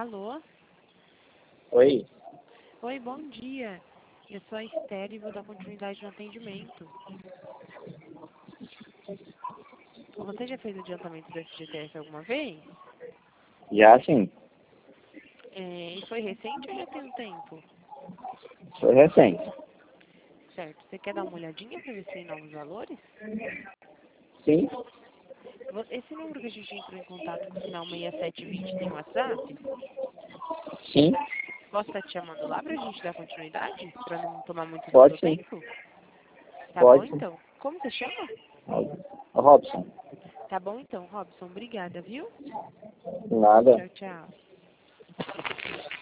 Alô? Oi, Oi, bom dia. Eu sou a Esther e vou dar continuidade no atendimento. Você já fez adiantamento do FGTS alguma vez? já sim, E foi recente ou já tem um tempo? foi recente. Certo. Você quer dar uma olhadinha para ver se tem novos valores? Sim, Esse número que a gente entrou em contato com o final 6720 tem WhatsApp? sim, Posso estar te chamando lá para a gente dar continuidade? Para não tomar muito do pode seu sim, tempo? Tá bom pode sim. então. Como você chama? Robson, Tá bom então, Robson. Obrigada, viu? nada. Tchau, tchau.